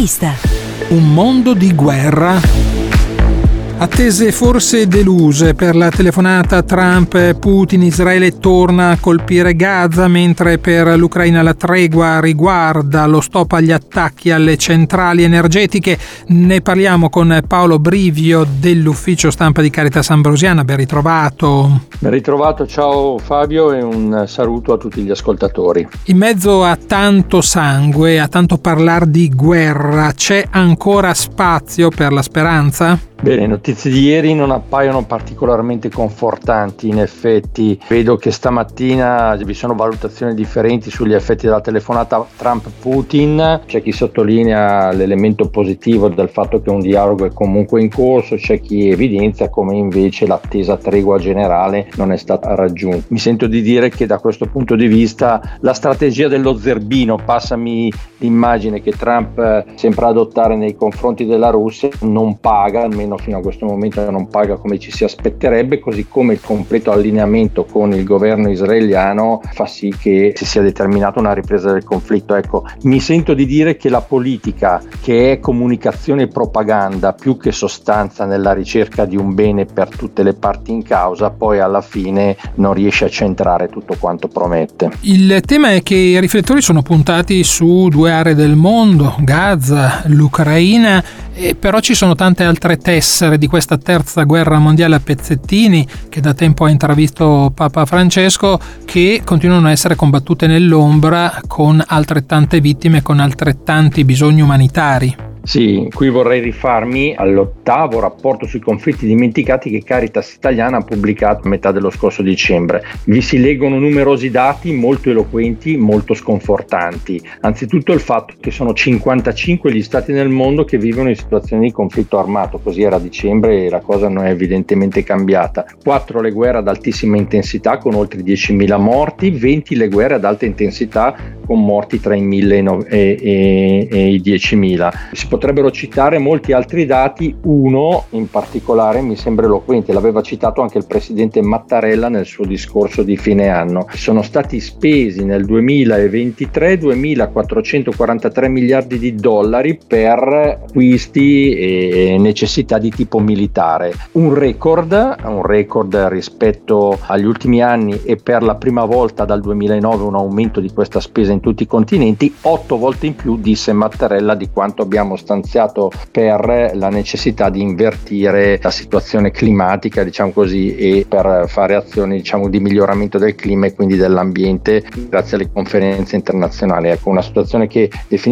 L'intervista. Un mondo di guerra. Attese forse deluse per la telefonata Trump-Putin, Israele torna a colpire Gaza, mentre per l'Ucraina la tregua riguarda lo stop agli attacchi alle centrali energetiche. Ne parliamo con Paolo Brivio dell'ufficio stampa di Caritas Ambrosiana. Ben ritrovato. Ben ritrovato, ciao Fabio, e un saluto a tutti gli ascoltatori. In mezzo a tanto sangue, a tanto parlare di guerra, c'è ancora spazio per la speranza? Bene, notizie di ieri non appaiono particolarmente confortanti. In effetti vedo che stamattina vi sono valutazioni differenti sugli effetti della telefonata Trump-Putin. C'è chi sottolinea l'elemento positivo del fatto che un dialogo è comunque in corso, c'è chi evidenzia come invece l'attesa tregua generale non è stata raggiunta. Mi sento di dire che da questo punto di vista la strategia dello zerbino, passami l'immagine che Trump sembra adottare nei confronti della Russia, non paga, almeno fino a questo momento non paga come ci si aspetterebbe, così come il completo allineamento con il governo israeliano fa sì che si sia determinata una ripresa del conflitto. Ecco, mi sento di dire che la politica, che è comunicazione e propaganda più che sostanza nella ricerca di un bene per tutte le parti in causa, poi alla fine non riesce a centrare tutto quanto promette. Il tema è che i riflettori sono puntati su due aree del mondo, Gaza, l'Ucraina, però ci sono tante altre tessere di questa terza guerra mondiale a pezzettini che da tempo ha intravisto Papa Francesco, che continuano a essere combattute nell'ombra con altrettante vittime, con altrettanti bisogni umanitari. Sì, qui vorrei rifarmi all'8° rapporto sui conflitti dimenticati che Caritas Italiana ha pubblicato a metà dello scorso dicembre. Vi si leggono numerosi dati molto eloquenti, molto sconfortanti. Anzitutto il fatto che sono 55 gli stati nel mondo che vivono in situazioni di conflitto armato, così era a dicembre e la cosa non è evidentemente cambiata. 4 le guerre ad altissima intensità con oltre 10.000 morti, 20 le guerre ad alta intensità con morti tra i 1.000 e i 10.000. Si potrebbero citare molti altri dati, uno in particolare mi sembra eloquente, l'aveva citato anche il presidente Mattarella nel suo discorso di fine anno. Sono stati spesi nel 2023 2.443 miliardi di dollari per acquisti e necessità di tipo militare. Un record rispetto agli ultimi anni, e per la prima volta dal 2009 un aumento di questa spesa in tutti i continenti, 8 volte in più, disse Mattarella, di quanto abbiamo stanziato per la necessità di invertire la situazione climatica, diciamo così, e per fare azioni, diciamo, di miglioramento del clima e quindi dell'ambiente grazie alle conferenze internazionali. Ecco, una situazione che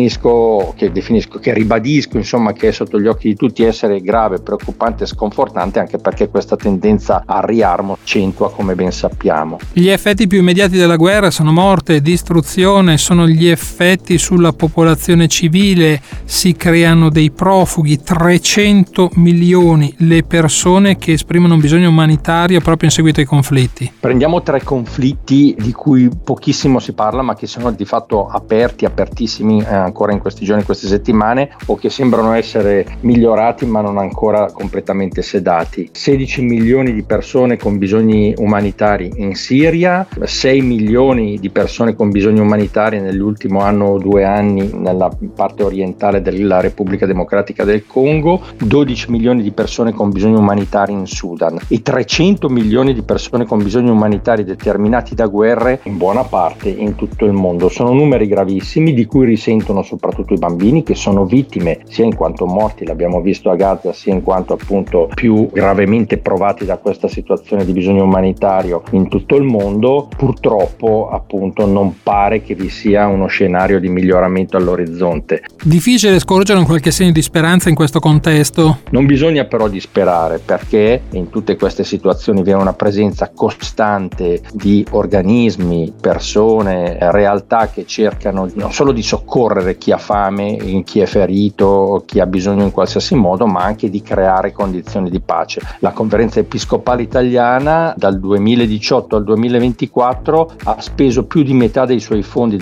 ribadisco, insomma, che è sotto gli occhi di tutti essere grave, preoccupante e sconfortante, anche perché questa tendenza al riarmo accentua, come ben sappiamo. Gli effetti più immediati della guerra sono morte, distruzione, sono gli effetti sulla popolazione civile, si creano dei profughi, 300 milioni le persone che esprimono un bisogno umanitario proprio in seguito ai conflitti. Prendiamo 3 conflitti di cui pochissimo si parla, ma che sono di fatto apertissimi ancora in questi giorni, in queste settimane, o che sembrano essere migliorati ma non ancora completamente sedati. 16 milioni di persone con bisogni umanitari in Siria, 6 milioni di persone con bisogni umanitari nell'ultimo anno o 2 anni nella parte orientale della Repubblica Democratica del Congo, 12 milioni di persone con bisogni umanitari in Sudan e 300 milioni di persone con bisogni umanitari determinati da guerre in buona parte in tutto il mondo. Sono numeri gravissimi di cui risentono soprattutto i bambini, che sono vittime sia in quanto morti, l'abbiamo visto a Gaza, sia in quanto appunto più gravemente provati da questa situazione di bisogno umanitario in tutto il mondo. Purtroppo appunto non pare che vi sia uno scenario di miglioramento all'orizzonte. Difficile scorgere un qualche segno di speranza in questo contesto? Non bisogna però disperare, perché in tutte queste situazioni vi è una presenza costante di organismi, persone, realtà che cercano non solo di soccorrere chi ha fame, chi è ferito, chi ha bisogno in qualsiasi modo, ma anche di creare condizioni di pace. La Conferenza Episcopale Italiana dal 2018 al 2024 ha speso più di metà dei suoi fondi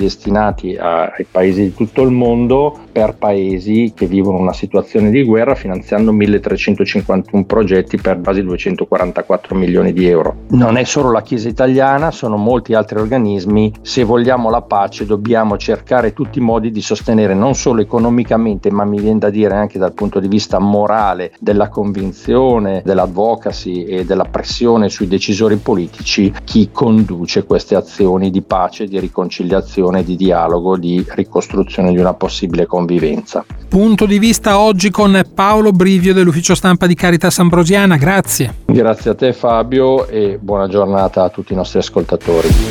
destinati ai paesi di tutto il mondo per paesi che vivono una situazione di guerra, finanziando 1351 progetti per quasi 244 milioni di euro. Non è solo la Chiesa italiana, sono molti altri organismi. Se vogliamo la pace dobbiamo cercare tutti i modi di sostenere non solo economicamente, ma mi viene da dire anche dal punto di vista morale, della convinzione, dell'advocacy e della pressione sui decisori politici, chi conduce queste azioni di pace, di riconciliazione, di dialogo, di ricostruzione di una possibile convivenza. Punto di vista oggi con Paolo Brivio dell'ufficio stampa di Caritas Ambrosiana. Grazie. Grazie a te Fabio e buona giornata a tutti i nostri ascoltatori.